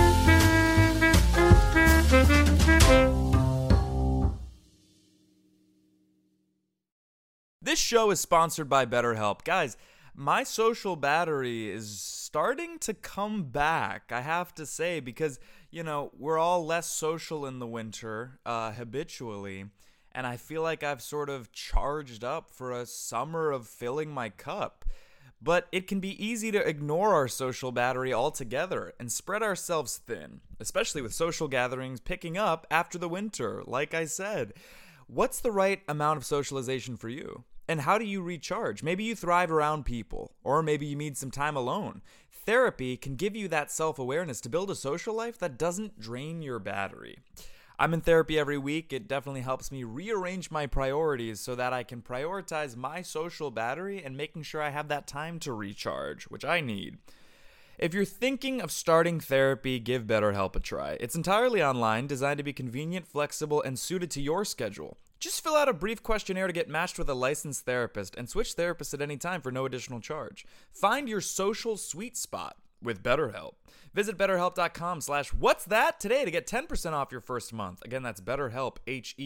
This show is sponsored by BetterHelp. Guys, my social battery is starting to come back, I have to say, because, we're all less social in the winter habitually, and I feel like I've sort of charged up for a summer of filling my cup. But it can be easy to ignore our social battery altogether and spread ourselves thin, especially with social gatherings picking up after the winter, like I said. What's the right amount of socialization for you? And how do you recharge? Maybe you thrive around people, or maybe you need some time alone. Therapy can give you that self-awareness to build a social life that doesn't drain your battery. I'm in therapy every week. It definitely helps me rearrange my priorities so that I can prioritize my social battery and making sure I have that time to recharge, which I need. If you're thinking of starting therapy, give BetterHelp a try. It's entirely online, designed to be convenient, flexible, and suited to your schedule. Just fill out a brief questionnaire to get matched with a licensed therapist and switch therapists at any time for no additional charge. Find your social sweet spot with BetterHelp. Visit BetterHelp.com/what's-that today to get 10% off your first month. Again, that's BetterHelp,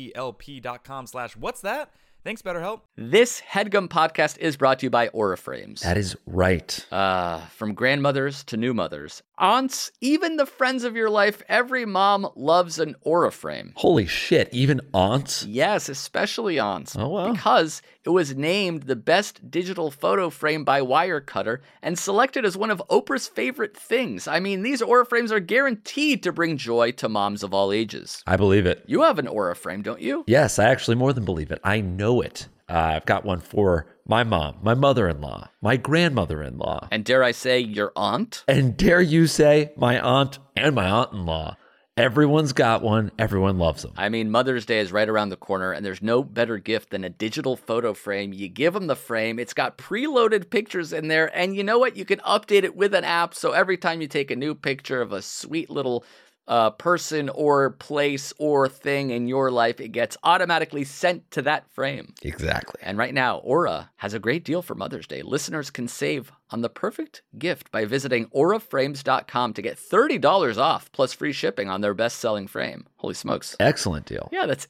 HELP.com/what's-that. Thanks, BetterHelp. This HeadGum podcast is brought to you by Aura Frames. That is right. From grandmothers to new mothers, aunts, even the friends of your life, every mom loves an Aura Frame. Holy shit, even aunts? Yes, especially aunts. Oh, wow. Because it was named the best digital photo frame by Wirecutter and selected as one of Oprah's favorite things. I mean, these Aura Frames are guaranteed to bring joy to moms of all ages. I believe it. You have an Aura Frame, don't you? Yes, I actually more than believe it. I know it. I've got one for my mom, my mother-in-law, my grandmother-in-law. And dare I say, your aunt? And dare you say, my aunt and my aunt-in-law. Everyone's got one. Everyone loves them. I mean, Mother's Day is right around the corner, and there's no better gift than a digital photo frame. You give them the frame. It's got preloaded pictures in there, and you know what? You can update it with an app, so every time you take a new picture of a sweet little person or place or thing in your life, it gets automatically sent to that frame. Exactly. And right now, Aura has a great deal for Mother's Day. Listeners can save on the perfect gift by visiting auraframes.com to get $30 off plus free shipping on their best-selling frame. Holy smokes. Excellent deal. Yeah, that's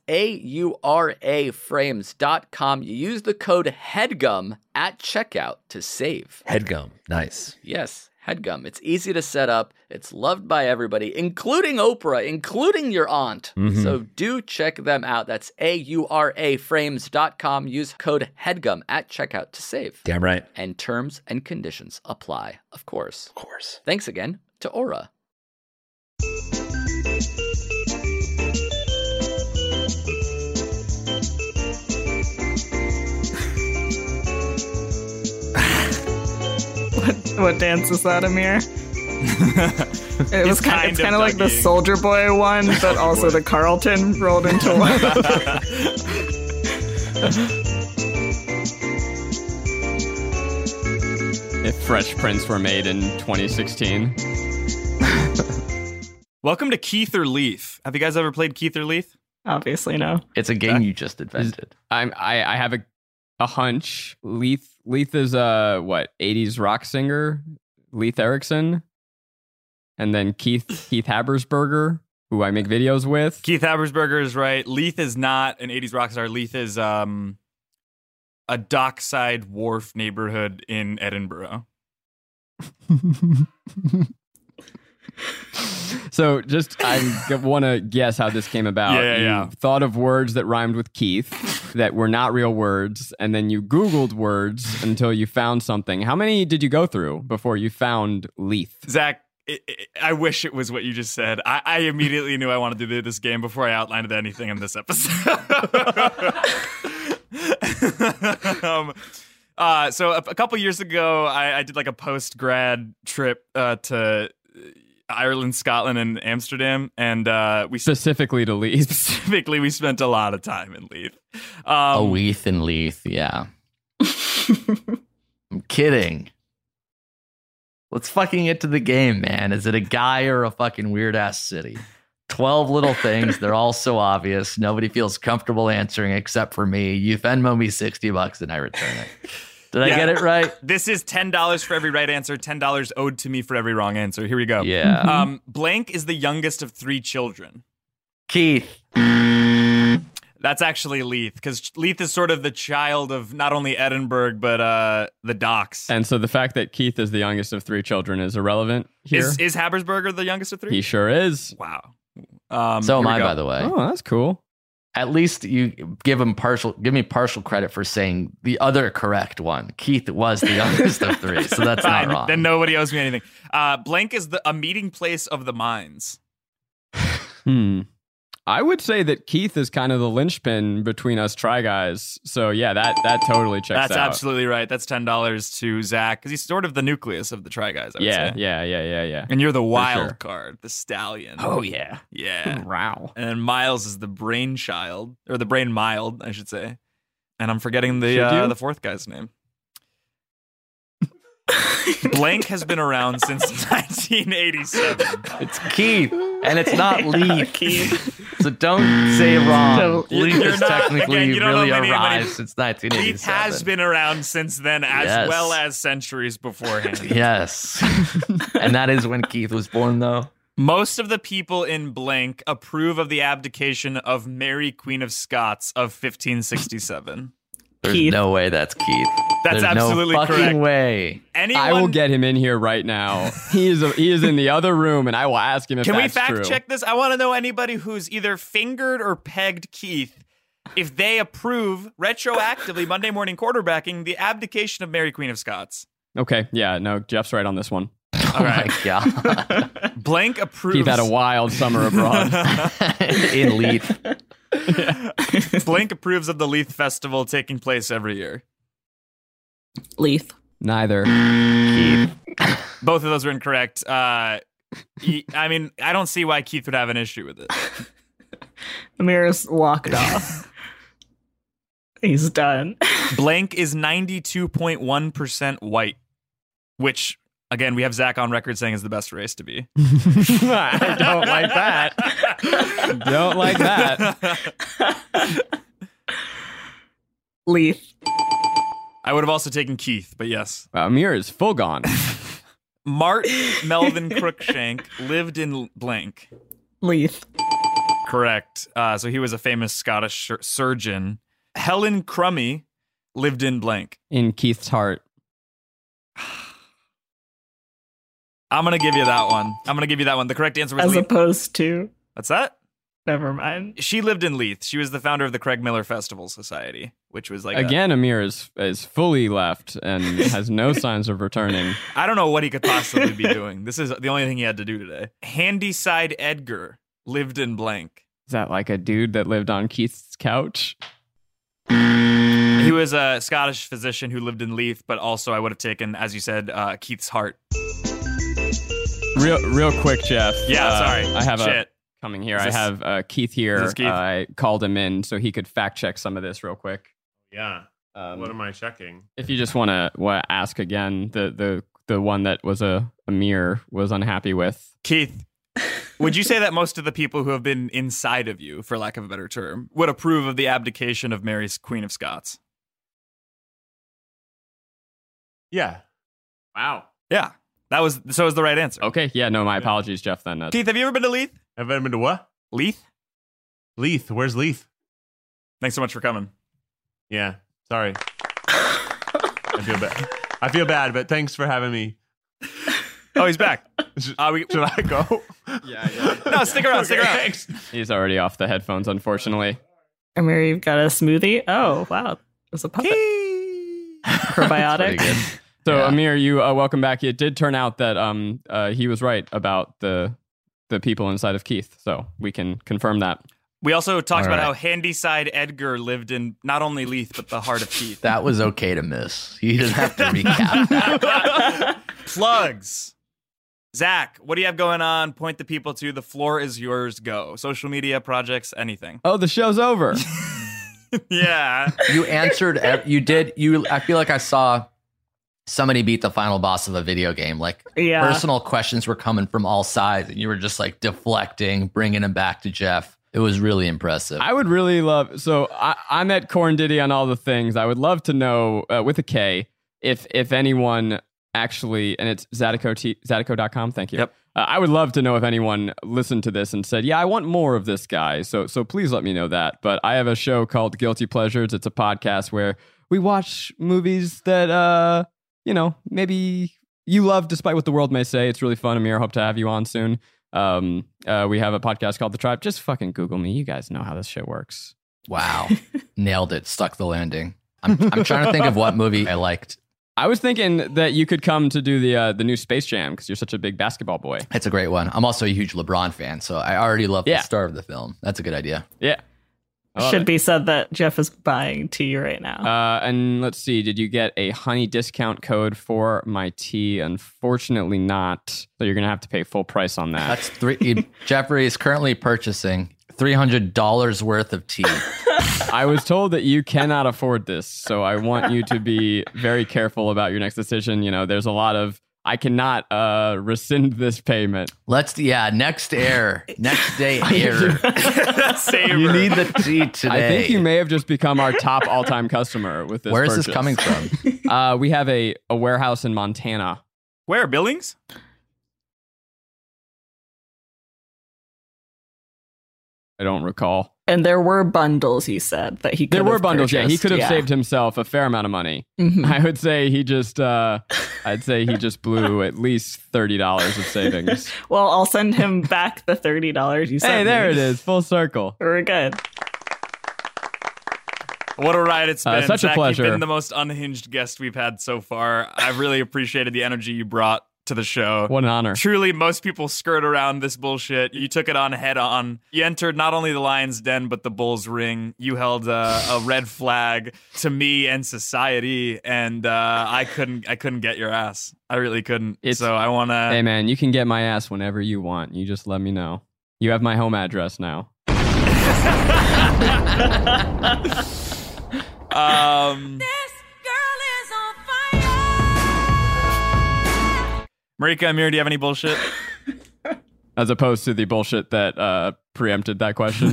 auraframes.com. You use the code HEADGUM at checkout to save. HeadGum. Nice. Yes. HeadGum. It's easy to set up. It's loved by everybody, including Oprah, including your aunt. Mm-hmm. So do check them out. That's auraframes.com. Use code HEADGUM at checkout to save. Damn right. And terms and conditions apply, of course. Of course. Thanks again to Aura. What dance is that, Amir? It was it's kind of like the Soldier Boy one, but also the Carlton rolled into one. If Fresh Prince were made in 2016. Welcome to Keith or Leith. Have you guys ever played Keith or Leith? Obviously, no. It's a game you just invented. I have a hunch. Leith is a 80s rock singer, Leith Erikson, and then Keith Habersberger, who I make videos with. Keith Habersberger is right. Leith is not an 80s rock star. Leith is a dockside wharf neighborhood in Edinburgh. So I want to guess how this came about. Yeah. You thought of words that rhymed with Keith that were not real words, and then you Googled words until you found something. How many did you go through before you found Leith? Zach, I wish it was what you just said. I immediately knew I wanted to do this game before I outlined anything in this episode. So a couple years ago, I did like a post-grad trip to Ireland, Scotland, and Amsterdam, and we specifically to Leith. Specifically, we spent a lot of time in Leith. Leith and Leith, yeah. I'm kidding. Let's fucking get to the game, man. Is it a guy or a fucking weird ass city? 12 little things. They're all so obvious. Nobody feels comfortable answering except for me. You Venmo me $60 and I return it. Did I get it right? This is $10 for every right answer, $10 owed to me for every wrong answer. Here we go. Yeah. Blank is the youngest of 3 children. Keith. That's actually Leith, because Leith is sort of the child of not only Edinburgh, but the docks. And so the fact that Keith is the youngest of 3 children is irrelevant here? Is Habersberger the youngest of 3? He sure is. Wow. So am I, by the way. Oh, that's cool. At least you give me partial credit for saying the other correct one. Keith was the youngest of 3, so that's not wrong. Then nobody owes me anything. Blank is a meeting place of the minds. I would say that Keith is kind of the linchpin between us Try Guys. So yeah, that totally checks out. That's absolutely right. That's $10 to Zach, because he's sort of the nucleus of the Try Guys, I would say. Yeah. And you're the wild card, the stallion. Oh, yeah. Yeah. Wow. And Miles is the brainchild, or the brain mild, I should say. And I'm forgetting the fourth guy's name. Blank has been around since 1987. It's Keith, and it's not Leith. So don't say it wrong. Leith has technically really arrived since 1987. Leith has been around since then, as well as centuries beforehand. Yes. And that is when Keith was born, though. Most of the people in Blank approve of the abdication of Mary, Queen of Scots of 1567. There's no way that's Keith. That's absolutely no fucking correct. way. I will get him in here right now. He is in the other room, and I will ask him if Can that's true. Can we fact check this? I want to know anybody who's either fingered or pegged Keith, if they approve retroactively Monday morning quarterbacking the abdication of Mary, Queen of Scots. Okay, yeah, no, Jeff's right on this one. All right. My God. Blank approves. Keith had a wild summer abroad. In Leith. Yeah. Blank approves of the Leith Festival taking place every year. Leith. Neither. Keith. Both of those are incorrect. I mean, I don't see why Keith would have an issue with it. Amir's walked off. He's done. Blank is 92.1% white, which, again, we have Zach on record saying is the best race to be. I don't like that. Don't like that. Leith. I would have also taken Keith, but yes. Wow, Amir is full gone. Martin Melvin Cruikshank lived in Blank. Leith. Correct. So he was a famous Scottish surgeon. Helen Crummy lived in Blank. In Keith's heart. I'm going to give you that one. The correct answer was As Leith. opposed to... What's that? Never mind. She lived in Leith. She was the founder of the Craig Miller Festival Society, which was like again, Amir is fully left and has no signs of returning. I don't know what he could possibly be doing. This is the only thing he had to do today. Handyside Edgar lived in Blank. Is that like a dude that lived on Keith's couch? He was a Scottish physician who lived in Leith, but also I would have taken, as you said, Keith's heart. Real quick, Jeff. Yeah, sorry. I have Shit. coming here. Is this- I have Keith here. is this Keith? I called him in so he could fact check some of this real quick. Yeah. What am I checking? If you just want to ask again, the one that was a Amir was unhappy with. Keith, would you say that most of the people who have been inside of you, for lack of a better term, would approve of the abdication of Mary's Queen of Scots? Yeah. Wow. Yeah. That was the right answer. Okay. Yeah. No, my apologies, Jeff. Then. Keith, have you ever been to Leith? Have I been to what? Leith? Leith. Where's Leith? Thanks so much for coming. Yeah. Sorry. I feel bad, but thanks for having me. Oh, he's back. Should I go? Yeah. No, stick around. Stick around. Thanks. He's already off the headphones, unfortunately. Amir, you've got a smoothie. Oh, wow. There's a puppet. Probiotic. Pretty good. So Yeah. Amir, you welcome back. It did turn out that he was right about the people inside of Keith, so we can confirm that. We also talked All about right. how Handyside Edgar lived in not only Leith, but the heart of Keith. That was okay to miss. You didn't have to recap that. Plugs. Zach, what do you have going on? Point the people to. The floor is yours. Go. Social media, projects, anything. Oh, the show's over. Yeah. You answered. I feel like I saw somebody beat the final boss of a video game. Like Yeah. personal questions were coming from all sides, and you were just like deflecting, bringing them back to Jeff. It was really impressive. I would really love. So I'm at Corn Diddy on all the things. I would love to know with a K if anyone actually, and it's Zydeco.com. Thank you. Yep. I would love to know if anyone listened to this and said, "Yeah, I want more of this guy." So please let me know that. But I have a show called Guilty Pleasures. It's a podcast where we watch movies that maybe you love, despite what the world may say. It's really fun. Amir, hope to have you on soon. We have a podcast called The Tribe. Just fucking Google me. You guys know how this shit works. Wow, nailed it. Stuck the landing. I'm trying to think of what movie I liked. I was thinking that you could come to do the new Space Jam because you're such a big basketball boy. It's a great one. I'm also a huge LeBron fan, so I already love the star of the film. That's a good idea. Yeah. Should be said that Jeff is buying tea right now. And let's see, did you get a honey discount code for my tea? Unfortunately not. So you're going to have to pay full price on that. That's Jeffrey is currently purchasing $300 worth of tea. I was told that you cannot afford this, so I want you to be very careful about your next decision. You know, there's a lot of, I cannot rescind this payment. Next day air. Savor. You need the tea today. I think you may have just become our top all-time customer with this Where is purchase. this coming from? We have a warehouse in Montana. Where? Billings? I don't recall. And there were bundles, he said, that he could There were have bundles, yeah. He purchased. could have saved himself a fair amount of money. Mhm. I would say he just, I'd say he just blew at least $30 of savings. Well, I'll send him back the $30 you sent Hey, there me. it is, full circle. We're good. What a ride it's been. Such a Zach, pleasure. You've been the most unhinged guest we've had so far. I've really appreciated the energy you brought to the show. What an honor. Truly, most people skirt around this bullshit. You took it on head on. You entered not only the lion's den, but the bull's ring. You held a red flag to me and society, and I couldn't get your ass. I really couldn't. So I want to... Hey, man, you can get my ass whenever you want. You just let me know. You have my home address now. Marika, Amir, do you have any bullshit? As opposed to the bullshit that preempted that question.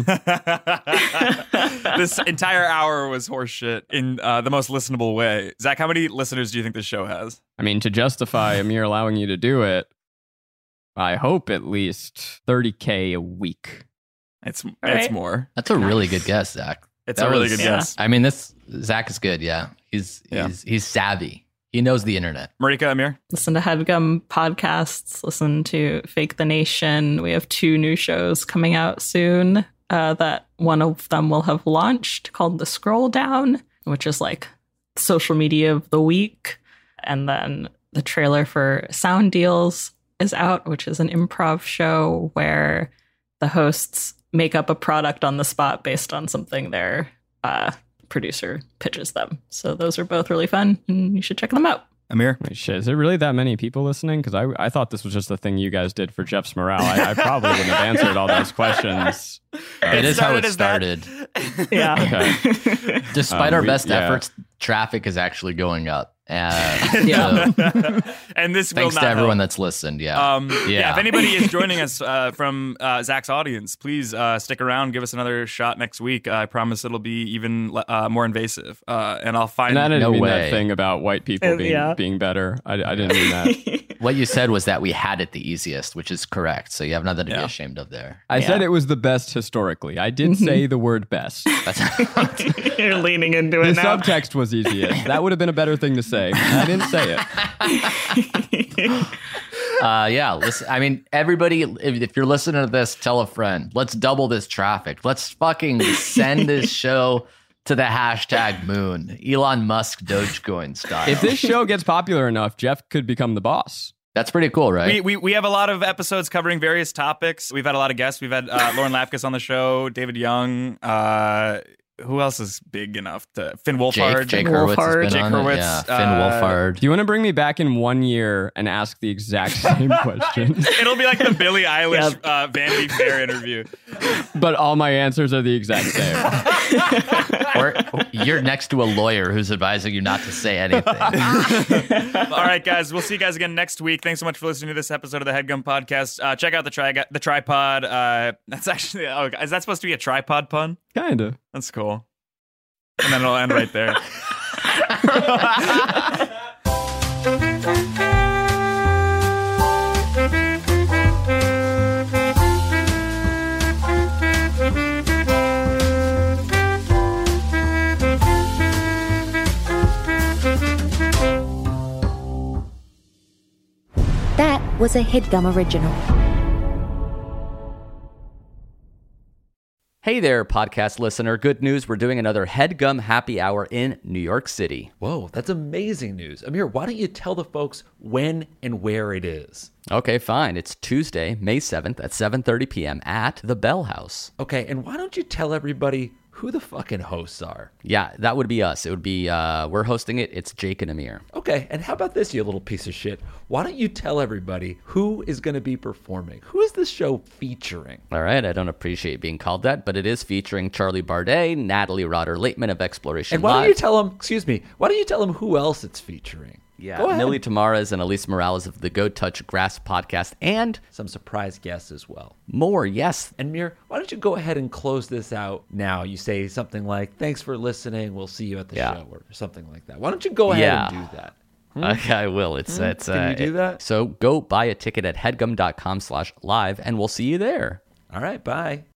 This entire hour was horseshit in the most listenable way. Zach, how many listeners do you think this show has? I mean, to justify Amir allowing you to do it, I hope at least 30K a week. It's right. more. That's a really good guess, Zach. It's a really good guess. I mean, Zach is good. Yeah, he's savvy. He knows the internet. Marika, Amir? Listen to HeadGum podcasts. Listen to Fake the Nation. We have 2 new shows coming out soon that one of them will have launched called The Scroll Down, which is like social media of the week. And then the trailer for Sound Deals is out, which is an improv show where the hosts make up a product on the spot based on something their producer pitches them. So those are both really fun, and you should check them out. Amir? Wait, shit, is there really that many people listening? Because I thought this was just the thing you guys did for Jeff's morale. I probably wouldn't have answered all those questions. It is how it as that. started. Yeah. Okay. Despite our best yeah. efforts, traffic is actually going up. Yeah. So, And this will thanks not to everyone help. that's listened. Yeah. Yeah. If anybody is joining us from Zach's audience, please stick around. Give us another shot next week. I promise it'll be even more invasive. And I'll find. And I didn't No mean way. that thing about white people being better. I didn't mean that. What you said was that we had it the easiest, which is correct. So you have nothing to be ashamed of there. I said it was the best historically. I did say the word best. That's You're leaning into The it now. subtext was easiest. That would have been a better thing to say. I didn't say it. yeah. Listen, I mean, everybody, if you're listening to this, tell a friend. Let's double this traffic. Let's fucking send this show to the hashtag moon. Elon Musk Dogecoin style. If this show gets popular enough, Jeff could become the boss. That's pretty cool, right? We have a lot of episodes covering various topics. We've had a lot of guests. We've had Lauren Lapkus on the show, David Young. Who else is big enough to Finn Wolfhard? Jake Hurwitz has been Jake on Hurwitz, it. Yeah, Finn Wolfhard. Do you want to bring me back in 1 year and ask the exact same question? It'll be like the Billie Eilish Vanity Fair interview. But all my answers are the exact same. Or you're next to a lawyer who's advising you not to say anything. All right, guys. We'll see you guys again next week. Thanks so much for listening to this episode of the HeadGum Podcast. Check out the tripod. That's actually, is that supposed to be a tripod pun? Kinda. That's cool. And then it'll end right there. That was a HeadGum original. Hey there, podcast listener. Good news. We're doing another HeadGum Happy Hour in New York City. Whoa, that's amazing news. Amir, why don't you tell the folks when and where it is? Okay, fine. It's Tuesday, May 7th at 7:30 p.m. at the Bell House. Okay, and why don't you tell everybody who the fucking hosts are? Yeah, that would be us. It would be, we're hosting it. It's Jake and Amir. Okay, and how about this, you little piece of shit? Why don't you tell everybody who is going to be performing? Who is this show featuring? All right, I don't appreciate being called that, but it is featuring Charlie Bardet, Natalie Rotter-Laitman of Exploration And why Live. don't you tell them, why don't you tell them who else it's featuring? Yeah, Go ahead. Millie Tamares and Elise Morales of the Go Touch Grass podcast, and Some surprise guests as well. more, yes. And Mir, why don't you go ahead and close this out now? You say something like, thanks for listening. We'll see you at the show or something like that. Why don't you go ahead and do that? Okay, I will. It's Can you do that? So go buy a ticket at headgum.com/live, and we'll see you there. All right, bye.